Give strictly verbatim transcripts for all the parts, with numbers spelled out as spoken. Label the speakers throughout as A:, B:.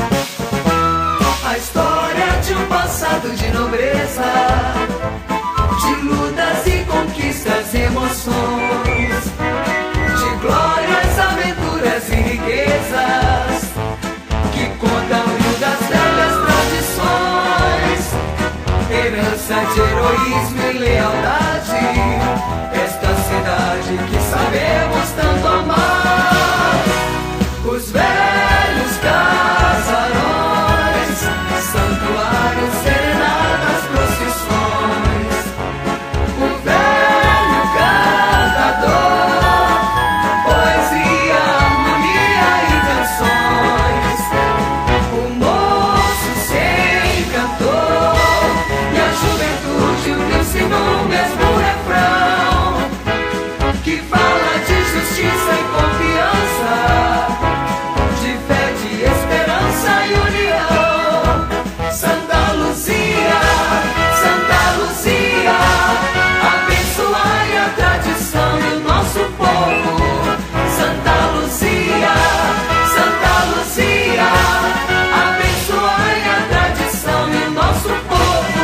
A: A história de um passado de nobreza, de lutas e conquistas e emoções, de glórias, aventuras e riquezas, que contam o rio das velhas tradições, herança de heroísmo e lealdade, esta cidade que sabemos tanto amar. Os velhos casarões, santuários, serenatas, procissões, o velho cantador, poesia, harmonia e canções, o moço se encantou e a juventude uniu-se no mesmo refrão, que fala de justiça e confiança, de fé, de esperança e união. Santa Luzia, Santa Luzia, abençoai a tradição e o nosso povo. Santa Luzia, Santa Luzia, abençoai a tradição e o nosso povo.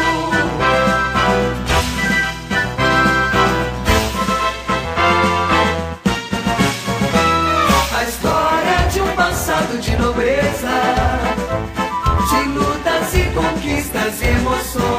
A: A história de um passado de nobreza, de lutas e conquistas e emoções,